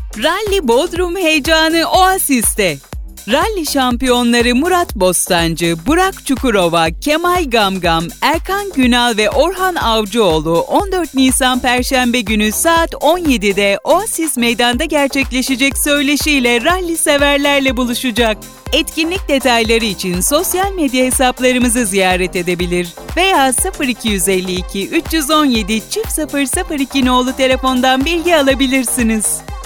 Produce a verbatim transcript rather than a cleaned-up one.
Rally Bodrum heyecanı Oasis'te. Rally şampiyonları Murat Bostancı, Burak Çukurova, Kemal Gamgam, Erkan Günal ve Orhan Avcıoğlu on dört Nisan Perşembe günü saat on yedide Oasis Meydan'da gerçekleşecek söyleşiyle rally severlerle buluşacak. Etkinlik detayları için sosyal medya hesaplarımızı ziyaret edebilir veya sıfır iki elli iki üç yüz on yedi sıfır sıfır iki nolu telefondan bilgi alabilirsiniz.